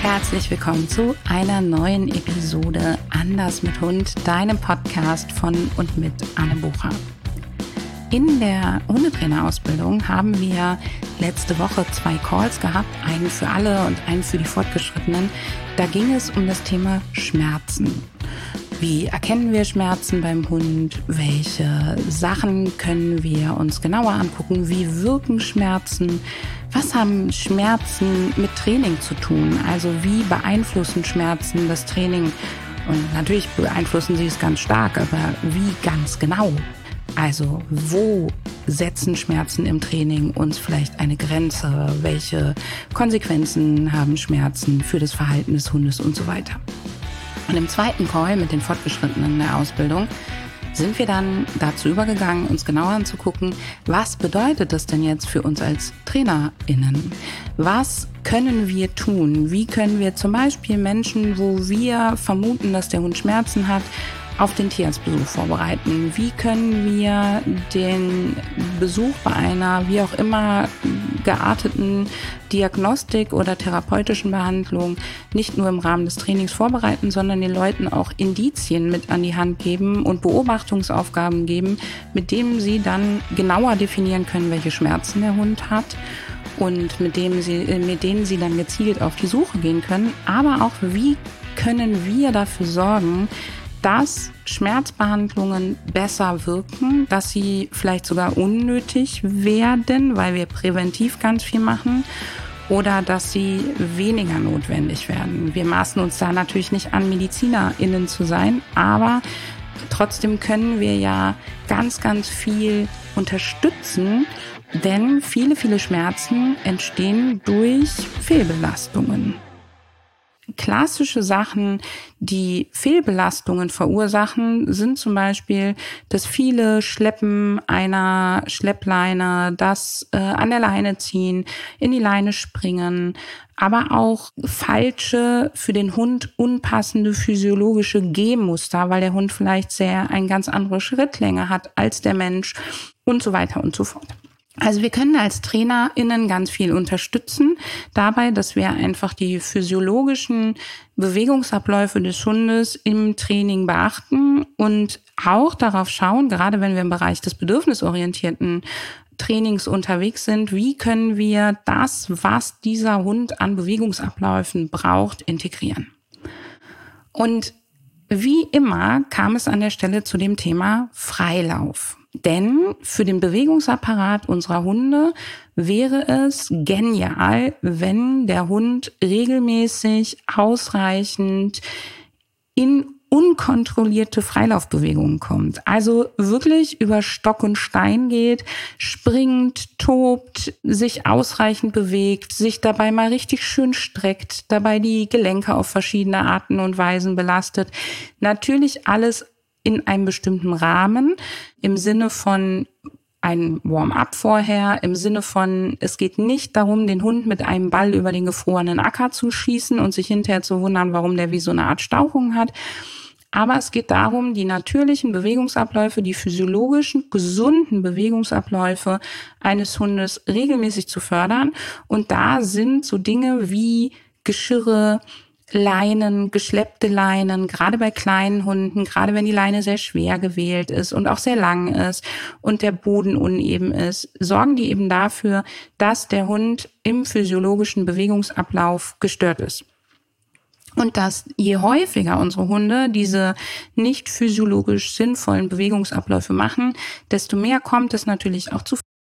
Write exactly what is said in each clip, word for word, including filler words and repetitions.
Herzlich willkommen zu einer neuen Episode Anders mit Hund, deinem Podcast von und mit Anne Bucher. In der Hundetrainerausbildung haben wir letzte Woche zwei Calls gehabt, einen für alle und einen für die Fortgeschrittenen. Da ging es um das Thema Schmerzen. Wie erkennen wir Schmerzen beim Hund? Welche Sachen können wir uns genauer angucken? Wie wirken Schmerzen? Was haben Schmerzen mit Training zu tun? Also wie beeinflussen Schmerzen das Training? Und natürlich beeinflussen sie es ganz stark, aber wie ganz genau? Also wo setzen Schmerzen im Training uns vielleicht eine Grenze? Welche Konsequenzen haben Schmerzen für das Verhalten des Hundes und so weiter? Und im zweiten Call mit den Fortgeschrittenen der Ausbildung sind wir dann dazu übergegangen, uns genauer anzugucken, was bedeutet das denn jetzt für uns als TrainerInnen? Was können wir tun? Wie können wir zum Beispiel Menschen, wo wir vermuten, dass der Hund Schmerzen hat, auf den Tierarztbesuch vorbereiten? Wie können wir den Besuch bei einer wie auch immer gearteten Diagnostik oder therapeutischen Behandlung nicht nur im Rahmen des Trainings vorbereiten, sondern den Leuten auch Indizien mit an die Hand geben und Beobachtungsaufgaben geben, mit denen sie dann genauer definieren können, welche Schmerzen der Hund hat und mit dem sie, mit denen sie dann gezielt auf die Suche gehen können. Aber auch, wie können wir dafür sorgen, dass Schmerzbehandlungen besser wirken, dass sie vielleicht sogar unnötig werden, weil wir präventiv ganz viel machen, oder dass sie weniger notwendig werden. Wir maßen uns da natürlich nicht an, MedizinerInnen zu sein, aber trotzdem können wir ja ganz, ganz viel unterstützen, denn viele, viele Schmerzen entstehen durch Fehlbelastungen. Klassische Sachen, die Fehlbelastungen verursachen, sind zum Beispiel das viele Schleppen einer Schleppleine, das äh, an der Leine ziehen, in die Leine springen, aber auch falsche, für den Hund unpassende physiologische Gehmuster, weil der Hund vielleicht sehr eine ganz andere Schrittlänge hat als der Mensch und so weiter und so fort. Also wir können als TrainerInnen ganz viel unterstützen dabei, dass wir einfach die physiologischen Bewegungsabläufe des Hundes im Training beachten und auch darauf schauen, gerade wenn wir im Bereich des bedürfnisorientierten Trainings unterwegs sind, wie können wir das, was dieser Hund an Bewegungsabläufen braucht, integrieren. Und wie immer kam es an der Stelle zu dem Thema Freilauf. Denn für den Bewegungsapparat unserer Hunde wäre es genial, wenn der Hund regelmäßig ausreichend in unkontrollierte Freilaufbewegungen kommt. Also wirklich über Stock und Stein geht, springt, tobt, sich ausreichend bewegt, sich dabei mal richtig schön streckt, dabei die Gelenke auf verschiedene Arten und Weisen belastet. Natürlich alles in einem bestimmten Rahmen, im Sinne von ein Warm-up vorher, im Sinne von, es geht nicht darum, den Hund mit einem Ball über den gefrorenen Acker zu schießen und sich hinterher zu wundern, warum der wie so eine Art Stauchung hat. Aber es geht darum, die natürlichen Bewegungsabläufe, die physiologischen, gesunden Bewegungsabläufe eines Hundes regelmäßig zu fördern. Und da sind so Dinge wie Geschirre, Leinen, geschleppte Leinen, gerade bei kleinen Hunden, gerade wenn die Leine sehr schwer gewählt ist und auch sehr lang ist und der Boden uneben ist, sorgen die eben dafür, dass der Hund im physiologischen Bewegungsablauf gestört ist. Und dass je häufiger unsere Hunde diese nicht physiologisch sinnvollen Bewegungsabläufe machen, desto mehr kommt es natürlich auch zu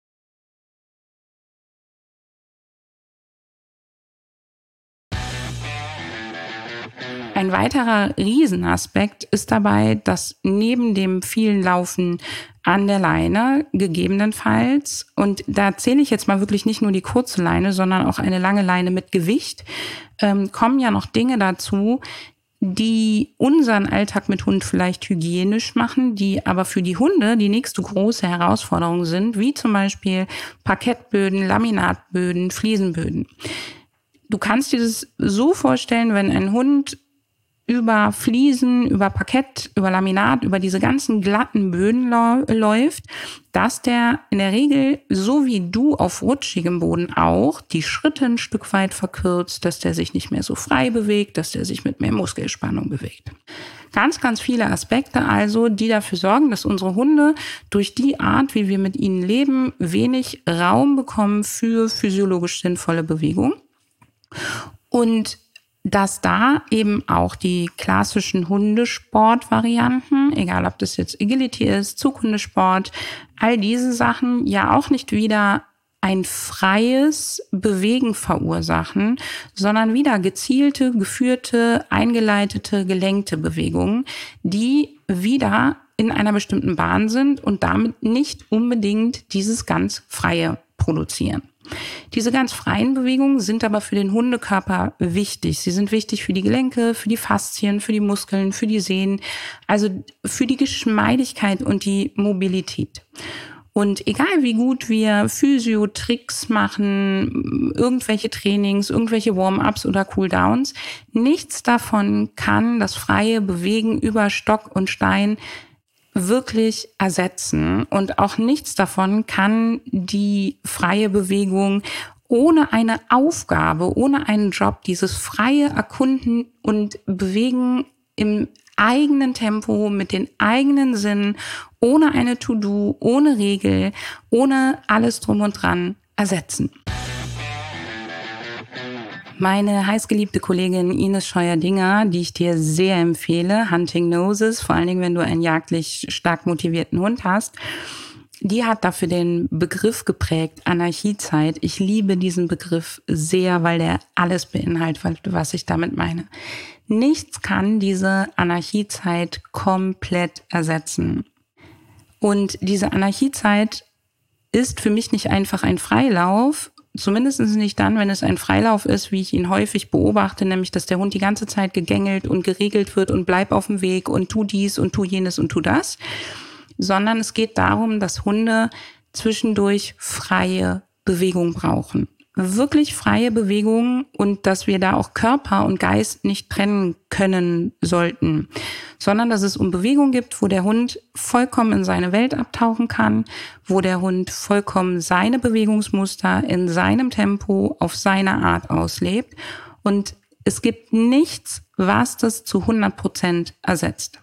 Ein weiterer Riesenaspekt ist dabei, dass neben dem vielen Laufen an der Leine gegebenenfalls, und da zähle ich jetzt mal wirklich nicht nur die kurze Leine, sondern auch eine lange Leine mit Gewicht, ähm, kommen ja noch Dinge dazu, die unseren Alltag mit Hund vielleicht hygienisch machen, die aber für die Hunde die nächste große Herausforderung sind, wie zum Beispiel Parkettböden, Laminatböden, Fliesenböden. Du kannst dir das so vorstellen, wenn ein Hund über Fliesen, über Parkett, über Laminat, über diese ganzen glatten Böden läuft, dass der in der Regel, so wie du auf rutschigem Boden auch, die Schritte ein Stück weit verkürzt, dass der sich nicht mehr so frei bewegt, dass der sich mit mehr Muskelspannung bewegt. Ganz, ganz viele Aspekte also, die dafür sorgen, dass unsere Hunde durch die Art, wie wir mit ihnen leben, wenig Raum bekommen für physiologisch sinnvolle Bewegung. Und dass da eben auch die klassischen Hundesportvarianten, egal ob das jetzt Agility ist, Zughundesport, all diese Sachen ja auch nicht wieder ein freies Bewegen verursachen, sondern wieder gezielte, geführte, eingeleitete, gelenkte Bewegungen, die wieder in einer bestimmten Bahn sind und damit nicht unbedingt dieses ganz Freie produzieren. Diese ganz freien Bewegungen sind aber für den Hundekörper wichtig. Sie sind wichtig für die Gelenke, für die Faszien, für die Muskeln, für die Sehnen, also für die Geschmeidigkeit und die Mobilität. Und egal wie gut wir Physio-Tricks machen, irgendwelche Trainings, irgendwelche Warm-ups oder Cooldowns, nichts davon kann das freie Bewegen über Stock und Stein wirklich ersetzen. Und auch nichts davon kann die freie Bewegung ohne eine Aufgabe, ohne einen Job, dieses freie Erkunden und Bewegen im eigenen Tempo, mit den eigenen Sinnen, ohne eine To-Do, ohne Regel, ohne alles drum und dran ersetzen. Meine heißgeliebte Kollegin Ines Scheuer-Dinger, die ich dir sehr empfehle, Hunting Noses, vor allen Dingen, wenn du einen jagdlich stark motivierten Hund hast, die hat dafür den Begriff geprägt, Anarchiezeit. Ich liebe diesen Begriff sehr, weil der alles beinhaltet, was ich damit meine. Nichts kann diese Anarchiezeit komplett ersetzen. Und diese Anarchiezeit ist für mich nicht einfach ein Freilauf, zumindest nicht dann, wenn es ein Freilauf ist, wie ich ihn häufig beobachte, nämlich, dass der Hund die ganze Zeit gegängelt und geregelt wird und bleib auf dem Weg und tu dies und tu jenes und tu das, sondern es geht darum, dass Hunde zwischendurch freie Bewegung brauchen. Wirklich freie Bewegung und dass wir da auch Körper und Geist nicht trennen können sollten, sondern dass es um Bewegung gibt, wo der Hund vollkommen in seine Welt abtauchen kann, wo der Hund vollkommen seine Bewegungsmuster in seinem Tempo auf seine Art auslebt und es gibt nichts, was das zu hundert Prozent ersetzt.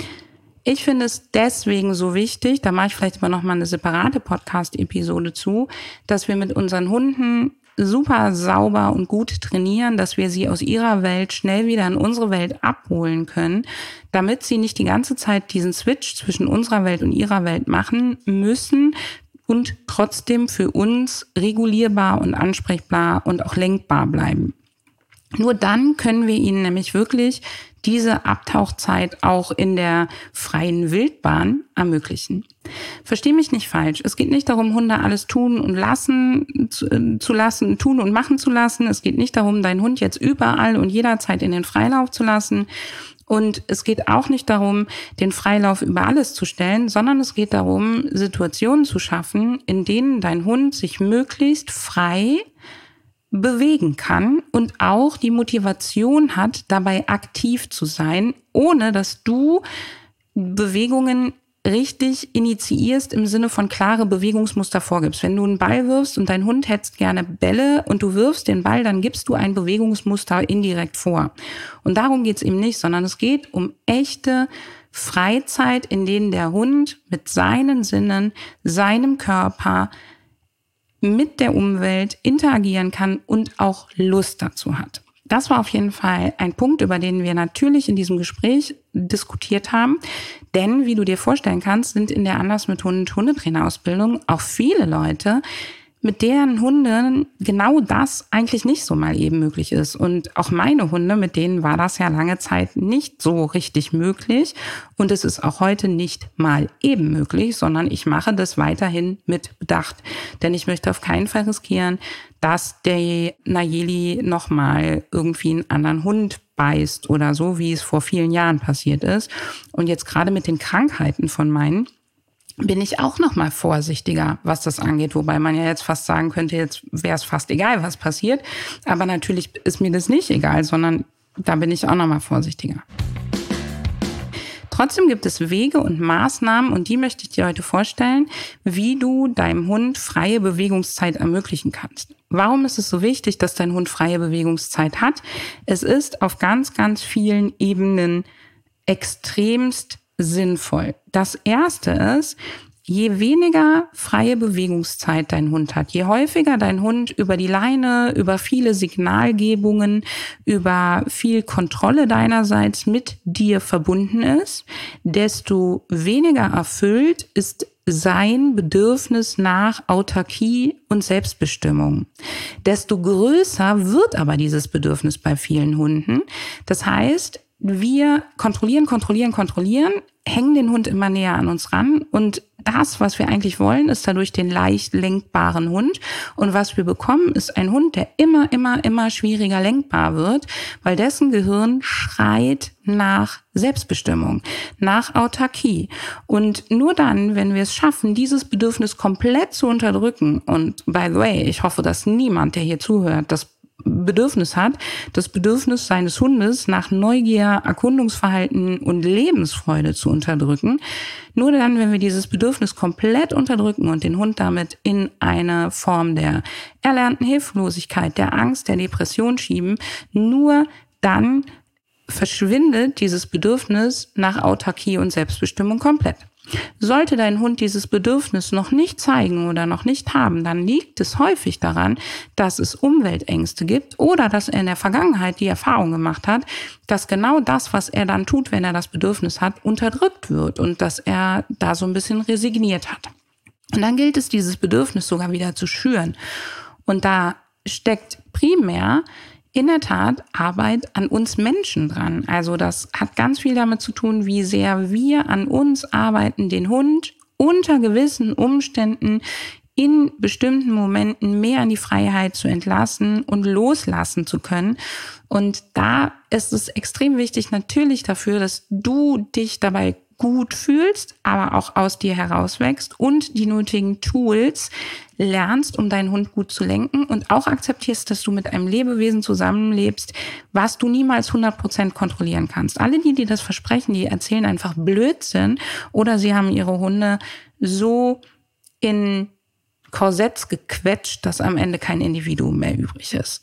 Ich finde es deswegen so wichtig, da mache ich vielleicht aber nochmal eine separate Podcast-Episode zu, dass wir mit unseren Hunden super sauber und gut trainieren, dass wir sie aus ihrer Welt schnell wieder in unsere Welt abholen können, damit sie nicht die ganze Zeit diesen Switch zwischen unserer Welt und ihrer Welt machen müssen und trotzdem für uns regulierbar und ansprechbar und auch lenkbar bleiben. Nur dann können wir ihnen nämlich wirklich diese Abtauchzeit auch in der freien Wildbahn ermöglichen. Versteh mich nicht falsch. Es geht nicht darum, Hunde alles tun und lassen zu, äh, zu lassen, tun und machen zu lassen. Es geht nicht darum, deinen Hund jetzt überall und jederzeit in den Freilauf zu lassen. Und es geht auch nicht darum, den Freilauf über alles zu stellen, sondern es geht darum, Situationen zu schaffen, in denen dein Hund sich möglichst frei bewegen kann und auch die Motivation hat, dabei aktiv zu sein, ohne dass du Bewegungen richtig initiierst im Sinne von klare Bewegungsmuster vorgibst. Wenn du einen Ball wirfst und dein Hund hetzt gerne Bälle und du wirfst den Ball, dann gibst du ein Bewegungsmuster indirekt vor. Und darum geht's eben nicht, sondern es geht um echte Freizeit, in denen der Hund mit seinen Sinnen, seinem Körper, mit der Umwelt interagieren kann und auch Lust dazu hat. Das war auf jeden Fall ein Punkt, über den wir natürlich in diesem Gespräch diskutiert haben. Denn, wie du dir vorstellen kannst, sind in der Anders mit Hund Hundetrainerausbildung auch viele Leute, mit deren Hunden genau das eigentlich nicht so mal eben möglich ist. Und auch meine Hunde, mit denen war das ja lange Zeit nicht so richtig möglich. Und es ist auch heute nicht mal eben möglich, sondern ich mache das weiterhin mit Bedacht. Denn ich möchte auf keinen Fall riskieren, dass der Nayeli nochmal irgendwie einen anderen Hund beißt oder so, wie es vor vielen Jahren passiert ist. Und jetzt gerade mit den Krankheiten von meinen, bin ich auch noch mal vorsichtiger, was das angeht. Wobei man ja jetzt fast sagen könnte, jetzt wäre es fast egal, was passiert. Aber natürlich ist mir das nicht egal, sondern da bin ich auch nochmal vorsichtiger. Trotzdem gibt es Wege und Maßnahmen, und die möchte ich dir heute vorstellen, wie du deinem Hund freie Bewegungszeit ermöglichen kannst. Warum ist es so wichtig, dass dein Hund freie Bewegungszeit hat? Es ist auf ganz, ganz vielen Ebenen extremst sinnvoll. Das erste ist, je weniger freie Bewegungszeit dein Hund hat, je häufiger dein Hund über die Leine, über viele Signalgebungen, über viel Kontrolle deinerseits mit dir verbunden ist, desto weniger erfüllt ist sein Bedürfnis nach Autarkie und Selbstbestimmung. Desto größer wird aber dieses Bedürfnis bei vielen Hunden. Das heißt, wir kontrollieren, kontrollieren, kontrollieren, hängen den Hund immer näher an uns ran, und das, was wir eigentlich wollen, ist dadurch den leicht lenkbaren Hund, und was wir bekommen, ist ein Hund, der immer, immer, immer schwieriger lenkbar wird, weil dessen Gehirn schreit nach Selbstbestimmung, nach Autarkie. Und nur dann, wenn wir es schaffen, dieses Bedürfnis komplett zu unterdrücken, und by the way, ich hoffe, dass niemand, der hier zuhört, das Bedürfnis hat, das Bedürfnis seines Hundes nach Neugier, Erkundungsverhalten und Lebensfreude zu unterdrücken. Nur dann, wenn wir dieses Bedürfnis komplett unterdrücken und den Hund damit in eine Form der erlernten Hilflosigkeit, der Angst, der Depression schieben, nur dann verschwindet dieses Bedürfnis nach Autarkie und Selbstbestimmung komplett. Sollte dein Hund dieses Bedürfnis noch nicht zeigen oder noch nicht haben, dann liegt es häufig daran, dass es Umweltängste gibt oder dass er in der Vergangenheit die Erfahrung gemacht hat, dass genau das, was er dann tut, wenn er das Bedürfnis hat, unterdrückt wird und dass er da so ein bisschen resigniert hat. Und dann gilt es, dieses Bedürfnis sogar wieder zu schüren. Und da steckt primär in der Tat Arbeit an uns Menschen dran. Also das hat ganz viel damit zu tun, wie sehr wir an uns arbeiten, den Hund unter gewissen Umständen in bestimmten Momenten mehr in die Freiheit zu entlassen und loslassen zu können. Und da ist es extrem wichtig natürlich dafür, dass du dich dabei gut fühlst, aber auch aus dir herauswächst und die nötigen Tools lernst, um deinen Hund gut zu lenken, und auch akzeptierst, dass du mit einem Lebewesen zusammenlebst, was du niemals hundert Prozent kontrollieren kannst. Alle, die dir das versprechen, die erzählen einfach Blödsinn, oder sie haben ihre Hunde so in Korsetts gequetscht, dass am Ende kein Individuum mehr übrig ist.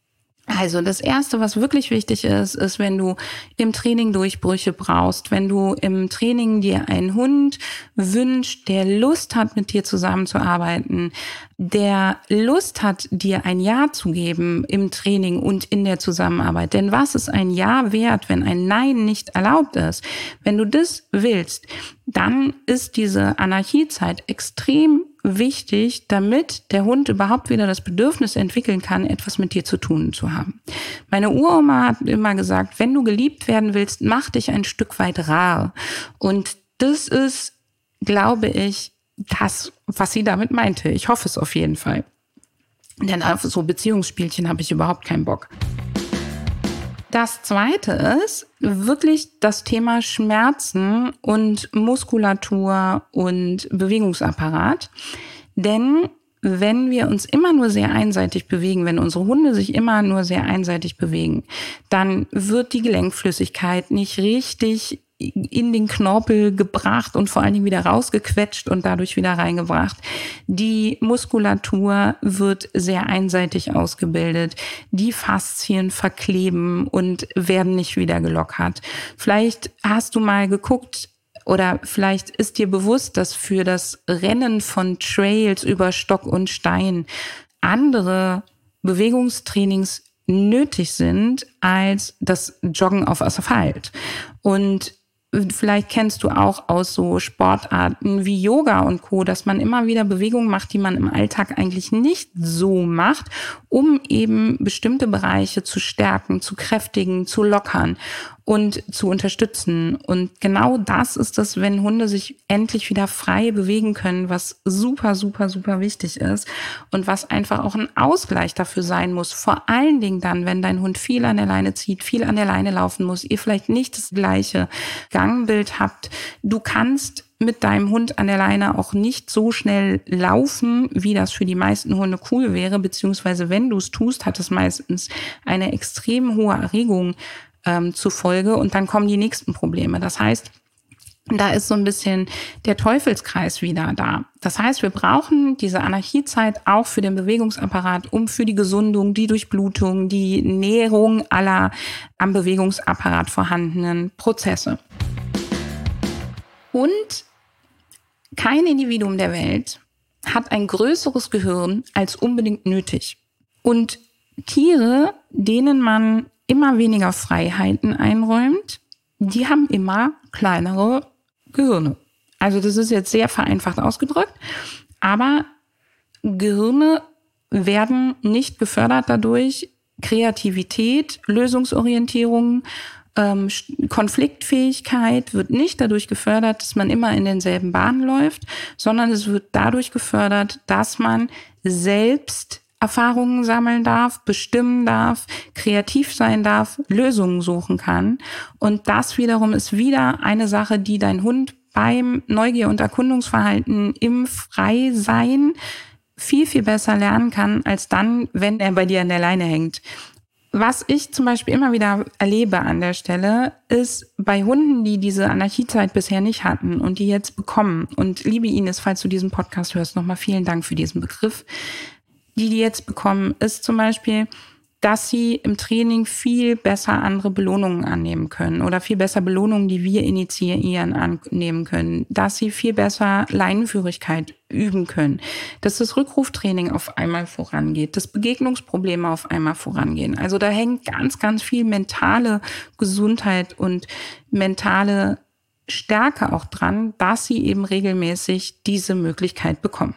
Also das Erste, was wirklich wichtig ist, ist, wenn du im Training Durchbrüche brauchst, wenn du im Training dir einen Hund wünschst, der Lust hat, mit dir zusammenzuarbeiten, der Lust hat, dir ein Ja zu geben im Training und in der Zusammenarbeit. Denn was ist ein Ja wert, wenn ein Nein nicht erlaubt ist? Wenn du das willst, dann ist diese Anarchiezeit extrem wichtig, damit der Hund überhaupt wieder das Bedürfnis entwickeln kann, etwas mit dir zu tun zu haben. Meine Uroma hat immer gesagt, wenn du geliebt werden willst, mach dich ein Stück weit rar. Und das ist, glaube ich, das, was sie damit meinte. Ich hoffe es auf jeden Fall. Denn auf so Beziehungsspielchen habe ich überhaupt keinen Bock. Das Zweite ist wirklich das Thema Schmerzen und Muskulatur und Bewegungsapparat. Denn wenn wir uns immer nur sehr einseitig bewegen, wenn unsere Hunde sich immer nur sehr einseitig bewegen, dann wird die Gelenkflüssigkeit nicht richtig in den Knorpel gebracht und vor allen Dingen wieder rausgequetscht und dadurch wieder reingebracht. Die Muskulatur wird sehr einseitig ausgebildet. Die Faszien verkleben und werden nicht wieder gelockert. Vielleicht hast du mal geguckt, oder vielleicht ist dir bewusst, dass für das Rennen von Trails über Stock und Stein andere Bewegungstrainings nötig sind als das Joggen auf Asphalt. Und vielleicht kennst du auch aus so Sportarten wie Yoga und Co., dass man immer wieder Bewegungen macht, die man im Alltag eigentlich nicht so macht, um eben bestimmte Bereiche zu stärken, zu kräftigen, zu lockern und zu unterstützen. Und genau das ist es, wenn Hunde sich endlich wieder frei bewegen können, was super, super, super wichtig ist und was einfach auch ein Ausgleich dafür sein muss. Vor allen Dingen dann, wenn dein Hund viel an der Leine zieht, viel an der Leine laufen muss, ihr vielleicht nicht das gleiche Gangbild habt. Du kannst mit deinem Hund an der Leine auch nicht so schnell laufen, wie das für die meisten Hunde cool wäre, beziehungsweise wenn du es tust, hat es meistens eine extrem hohe Erregung ähm, zur Folge und dann kommen die nächsten Probleme. Das heißt, da ist so ein bisschen der Teufelskreis wieder da. Das heißt, wir brauchen diese Anarchiezeit auch für den Bewegungsapparat, um für die Gesundung, die Durchblutung, die Nährung aller am Bewegungsapparat vorhandenen Prozesse. Und kein Individuum der Welt hat ein größeres Gehirn als unbedingt nötig. Und Tiere, denen man immer weniger Freiheiten einräumt, die haben immer kleinere Gehirne. Also das ist jetzt sehr vereinfacht ausgedrückt, aber Gehirne werden nicht gefördert dadurch. Kreativität, Lösungsorientierung, ähm, Konfliktfähigkeit wird nicht dadurch gefördert, dass man immer in denselben Bahnen läuft, sondern es wird dadurch gefördert, dass man selbst Erfahrungen sammeln darf, bestimmen darf, kreativ sein darf, Lösungen suchen kann. Und das wiederum ist wieder eine Sache, die dein Hund beim Neugier- und Erkundungsverhalten im Freisein viel, viel besser lernen kann, als dann, wenn er bei dir an der Leine hängt. Was ich zum Beispiel immer wieder erlebe an der Stelle, ist bei Hunden, die diese Anarchiezeit bisher nicht hatten und die jetzt bekommen, und liebe Ines, falls du diesen Podcast hörst, nochmal vielen Dank für diesen Begriff, die die jetzt bekommen, ist zum Beispiel, dass sie im Training viel besser andere Belohnungen annehmen können oder viel besser Belohnungen, die wir initiieren, annehmen können, dass sie viel besser Leinenführigkeit üben können, dass das Rückruftraining auf einmal vorangeht, dass Begegnungsprobleme auf einmal vorangehen. Also da hängt ganz, ganz viel mentale Gesundheit und mentale Stärke auch dran, dass sie eben regelmäßig diese Möglichkeit bekommen.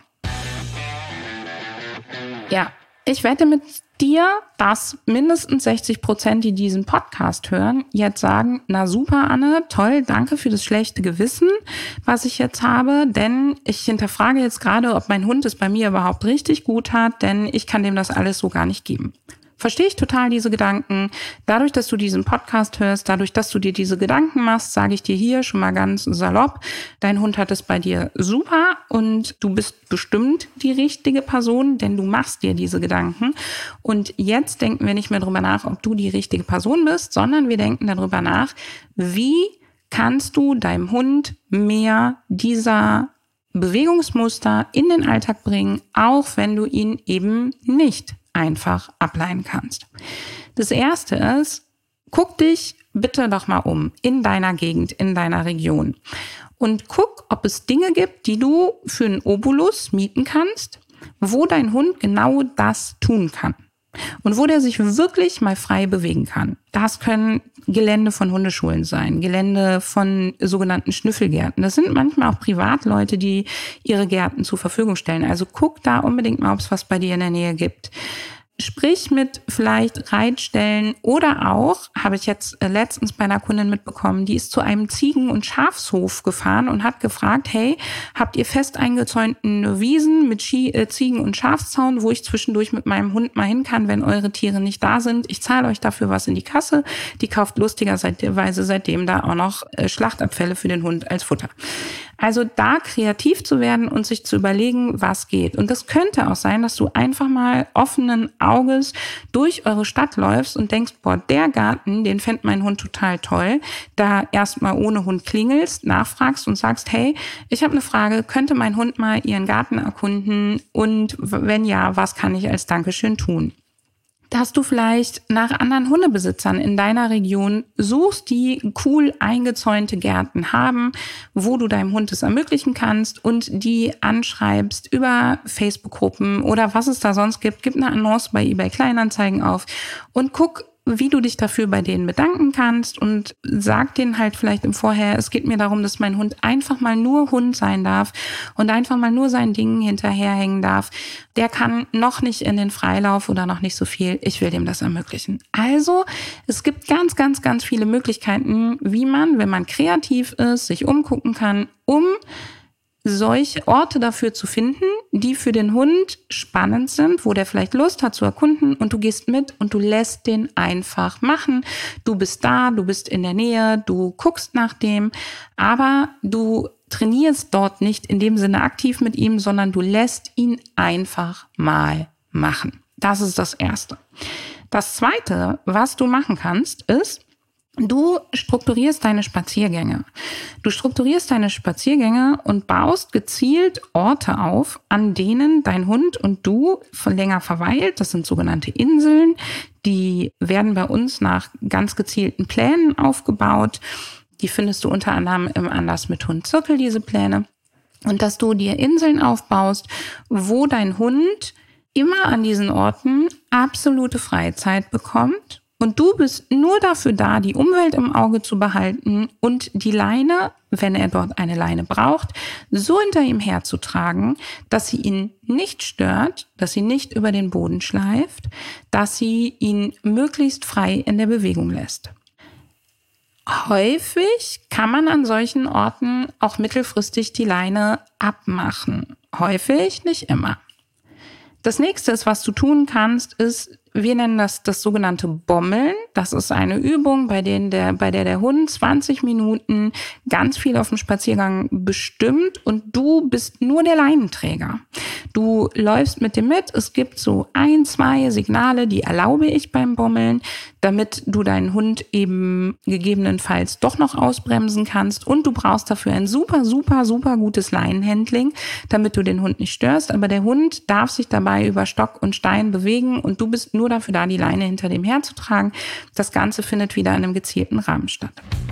Ja, ich wette mit dir, dass mindestens sechzig Prozent, die diesen Podcast hören, jetzt sagen, na super, Anne, toll, danke für das schlechte Gewissen, was ich jetzt habe, denn ich hinterfrage jetzt gerade, ob mein Hund es bei mir überhaupt richtig gut hat, denn ich kann dem das alles so gar nicht geben. Verstehe ich total diese Gedanken. Dadurch, dass du diesen Podcast hörst, dadurch, dass du dir diese Gedanken machst, sage ich dir hier schon mal ganz salopp, dein Hund hat es bei dir super und du bist bestimmt die richtige Person, denn du machst dir diese Gedanken. Und jetzt denken wir nicht mehr darüber nach, ob du die richtige Person bist, sondern wir denken darüber nach, wie kannst du deinem Hund mehr dieser Bewegungsmuster in den Alltag bringen, auch wenn du ihn eben nicht einfach ableiten kannst. Das erste ist, guck dich bitte doch mal um in deiner Gegend, in deiner Region und guck, ob es Dinge gibt, die du für einen Obolus mieten kannst, wo dein Hund genau das tun kann und wo der sich wirklich mal frei bewegen kann. Das können Gelände von Hundeschulen sein, Gelände von sogenannten Schnüffelgärten. Das sind manchmal auch Privatleute, die ihre Gärten zur Verfügung stellen. Also guck da unbedingt mal, ob es was bei dir in der Nähe gibt. Sprich mit vielleicht Reitstellen oder auch, habe ich jetzt letztens bei einer Kundin mitbekommen, die ist zu einem Ziegen- und Schafshof gefahren und hat gefragt, hey, habt ihr fest eingezäunten Wiesen mit Ski- äh, Ziegen- und Schafszaun, wo ich zwischendurch mit meinem Hund mal hin kann, wenn eure Tiere nicht da sind? Ich zahle euch dafür was in die Kasse. Die kauft lustigerweise seitdem da auch noch äh, Schlachtabfälle für den Hund als Futter. Also da kreativ zu werden und sich zu überlegen, was geht. Und das könnte auch sein, dass du einfach mal offenen Auges durch eure Stadt läufst und denkst, boah, der Garten, den fände mein Hund total toll. Da erstmal ohne Hund klingelst, nachfragst und sagst, hey, ich habe eine Frage, könnte mein Hund mal ihren Garten erkunden? Und wenn ja, was kann ich als Dankeschön tun? Dass du vielleicht nach anderen Hundebesitzern in deiner Region suchst, die cool eingezäunte Gärten haben, wo du deinem Hund es ermöglichen kannst und die anschreibst über Facebook-Gruppen oder was es da sonst gibt. Gib eine Annonce bei eBay Kleinanzeigen auf und guck, wie du dich dafür bei denen bedanken kannst und sag denen halt vielleicht im Vorher, es geht mir darum, dass mein Hund einfach mal nur Hund sein darf und einfach mal nur seinen Dingen hinterherhängen darf. Der kann noch nicht in den Freilauf oder noch nicht so viel. Ich will dem das ermöglichen. Also, es gibt ganz, ganz, ganz viele Möglichkeiten, wie man, wenn man kreativ ist, sich umgucken kann, um solche Orte dafür zu finden, die für den Hund spannend sind, wo der vielleicht Lust hat zu erkunden und du gehst mit und du lässt den einfach machen. Du bist da, du bist in der Nähe, du guckst nach dem, aber du trainierst dort nicht in dem Sinne aktiv mit ihm, sondern du lässt ihn einfach mal machen. Das ist das Erste. Das Zweite, was du machen kannst, ist, du strukturierst deine Spaziergänge. Du strukturierst deine Spaziergänge und baust gezielt Orte auf, an denen dein Hund und du länger verweilt. Das sind sogenannte Inseln. Die werden bei uns nach ganz gezielten Plänen aufgebaut. Die findest du unter anderem im Anders mit Hund Zirkel, diese Pläne. Und dass du dir Inseln aufbaust, wo dein Hund immer an diesen Orten absolute Freizeit bekommt. Und du bist nur dafür da, die Umwelt im Auge zu behalten und die Leine, wenn er dort eine Leine braucht, so hinter ihm herzutragen, dass sie ihn nicht stört, dass sie nicht über den Boden schleift, dass sie ihn möglichst frei in der Bewegung lässt. Häufig kann man an solchen Orten auch mittelfristig die Leine abmachen. Häufig, nicht immer. Das nächste, was du tun kannst, ist, wir nennen das das sogenannte Bommeln. Das ist eine Übung, bei, denen der, bei der der Hund zwanzig Minuten ganz viel auf dem Spaziergang bestimmt und du bist nur der Leinenträger. Du läufst mit dem mit. Es gibt so ein, zwei Signale, die erlaube ich beim Bommeln, damit du deinen Hund eben gegebenenfalls doch noch ausbremsen kannst. Und du brauchst dafür ein super, super, super gutes Leinenhandling, damit du den Hund nicht störst. Aber der Hund darf sich dabei über Stock und Stein bewegen und du bist nur dafür da, die Leine hinter dem herzutragen. Das Ganze findet wieder in einem gezielten Rahmen statt.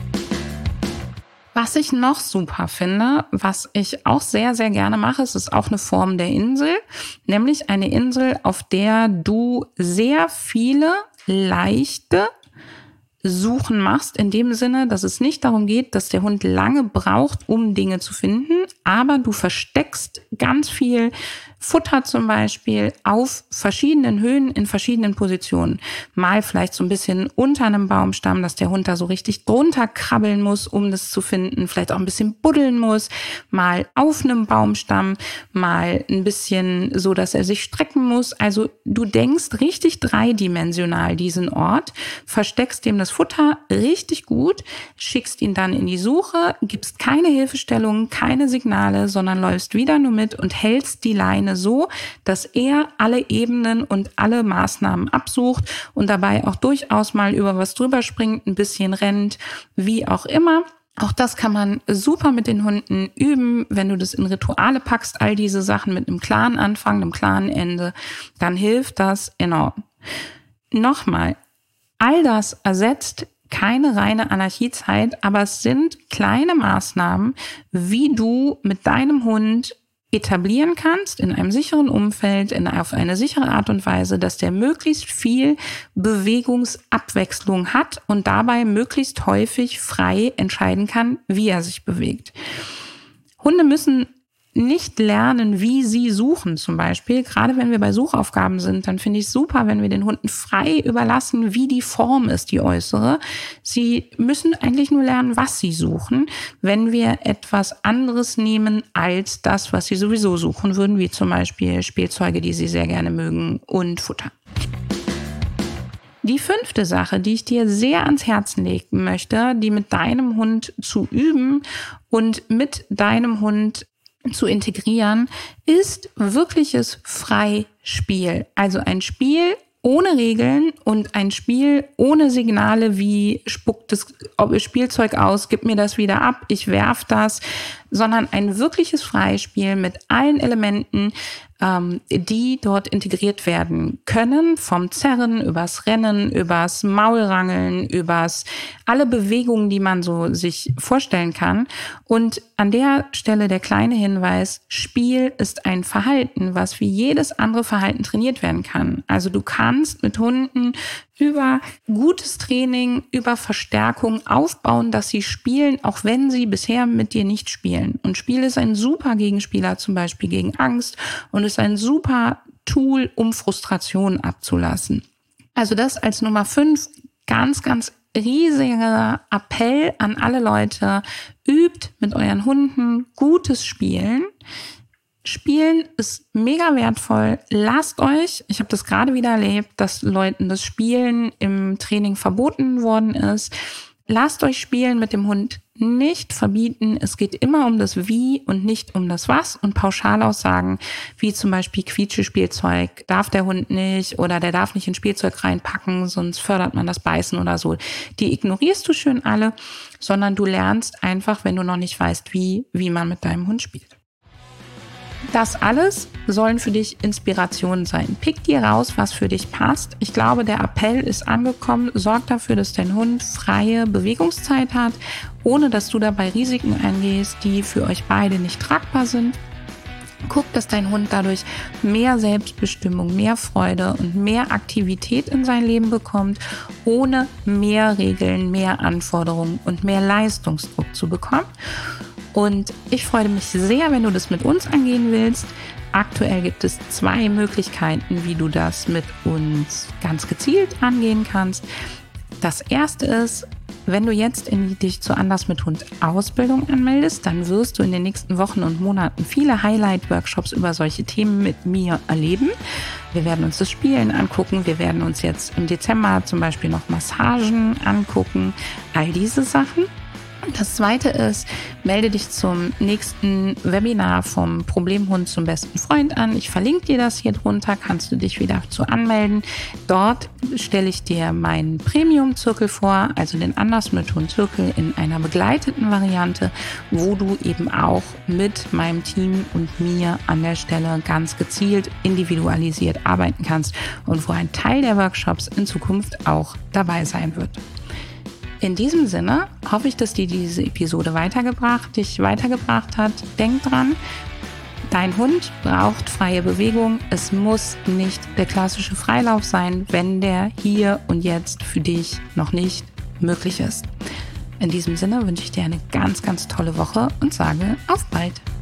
Was ich noch super finde, was ich auch sehr, sehr gerne mache, es ist auch eine Form der Insel, nämlich eine Insel, auf der du sehr viele leichte Suchen machst, in dem Sinne, dass es nicht darum geht, dass der Hund lange braucht, um Dinge zu finden, aber du versteckst ganz viel Futter zum Beispiel auf verschiedenen Höhen in verschiedenen Positionen. Mal vielleicht so ein bisschen unter einem Baumstamm, dass der Hund da so richtig drunter krabbeln muss, um das zu finden. Vielleicht auch ein bisschen buddeln muss. Mal auf einem Baumstamm, mal ein bisschen so, dass er sich strecken muss. Also du denkst richtig dreidimensional diesen Ort, versteckst dem das Futter richtig gut, schickst ihn dann in die Suche, gibst keine Hilfestellungen, keine Signale, sondern läufst wieder nur mit und hältst die Leine so, dass er alle Ebenen und alle Maßnahmen absucht und dabei auch durchaus mal über was drüber springt, ein bisschen rennt, wie auch immer. Auch das kann man super mit den Hunden üben. Wenn du das in Rituale packst, all diese Sachen mit einem klaren Anfang, einem klaren Ende, dann hilft das enorm. Nochmal, all das ersetzt keine reine Anarchiezeit, aber es sind kleine Maßnahmen, wie du mit deinem Hund etablieren kannst in einem sicheren Umfeld, in, auf eine sichere Art und Weise, dass der möglichst viel Bewegungsabwechslung hat und dabei möglichst häufig frei entscheiden kann, wie er sich bewegt. Hunde müssen nicht lernen, wie sie suchen zum Beispiel. Gerade wenn wir bei Suchaufgaben sind, dann finde ich es super, wenn wir den Hunden frei überlassen, wie die Form ist, die äußere. Sie müssen eigentlich nur lernen, was sie suchen, wenn wir etwas anderes nehmen als das, was sie sowieso suchen würden, wie zum Beispiel Spielzeuge, die sie sehr gerne mögen und Futter. Die fünfte Sache, die ich dir sehr ans Herzen legen möchte, die mit deinem Hund zu üben und mit deinem Hund zu integrieren, ist wirkliches Freispiel. Also ein Spiel ohne Regeln und ein Spiel ohne Signale wie spuckt das Spielzeug aus, gib mir das wieder ab, ich werf das, sondern ein wirkliches Freispiel mit allen Elementen, ähm, die dort integriert werden können, vom Zerren übers Rennen, übers Maulrangeln, übers alle Bewegungen, die man so sich vorstellen kann. Und an der Stelle der kleine Hinweis, Spiel ist ein Verhalten, was wie jedes andere Verhalten trainiert werden kann. Also du kannst mit Hunden über gutes Training, über Verstärkung aufbauen, dass sie spielen, auch wenn sie bisher mit dir nicht spielen. Und Spiel ist ein super Gegenspieler, zum Beispiel gegen Angst, und ist ein super Tool, um Frustration abzulassen. Also das als Nummer fünf, ganz, ganz riesiger Appell an alle Leute, übt mit euren Hunden gutes Spielen. Spielen ist mega wertvoll. Lasst euch, ich habe das gerade wieder erlebt, dass Leuten das Spielen im Training verboten worden ist. Lasst euch Spielen mit dem Hund nicht verbieten. Es geht immer um das Wie und nicht um das Was. Und Pauschalaussagen, wie zum Beispiel Quietschespielzeug, darf der Hund nicht oder der darf nicht ins Spielzeug reinpacken, sonst fördert man das Beißen oder so. Die ignorierst du schön alle, sondern du lernst einfach, wenn du noch nicht weißt, wie, wie man mit deinem Hund spielt. Das alles sollen für dich Inspirationen sein. Pick dir raus, was für dich passt. Ich glaube, der Appell ist angekommen. Sorg dafür, dass dein Hund freie Bewegungszeit hat, ohne dass du dabei Risiken eingehst, die für euch beide nicht tragbar sind. Guck, dass dein Hund dadurch mehr Selbstbestimmung, mehr Freude und mehr Aktivität in sein Leben bekommt, ohne mehr Regeln, mehr Anforderungen und mehr Leistungsdruck zu bekommen. Und ich freue mich sehr, wenn du das mit uns angehen willst. Aktuell gibt es zwei Möglichkeiten, wie du das mit uns ganz gezielt angehen kannst. Das erste ist, wenn du jetzt in dich zur Anders mit Hund Ausbildung anmeldest, dann wirst du in den nächsten Wochen und Monaten viele Highlight-Workshops über solche Themen mit mir erleben. Wir werden uns das Spielen angucken. Wir werden uns jetzt im Dezember zum Beispiel noch Massagen angucken. All diese Sachen. Das zweite ist, melde dich zum nächsten Webinar vom Problemhund zum besten Freund an. Ich verlinke dir das hier drunter, kannst du dich wieder dazu anmelden. Dort stelle ich dir meinen Premium-Zirkel vor, also den Anders mit Hund Zirkel in einer begleiteten Variante, wo du eben auch mit meinem Team und mir an der Stelle ganz gezielt individualisiert arbeiten kannst und wo ein Teil der Workshops in Zukunft auch dabei sein wird. In diesem Sinne hoffe ich, dass dir diese Episode weitergebracht, dich weitergebracht hat. Denk dran, dein Hund braucht freie Bewegung. Es muss nicht der klassische Freilauf sein, wenn der hier und jetzt für dich noch nicht möglich ist. In diesem Sinne wünsche ich dir eine ganz, ganz tolle Woche und sage auf bald.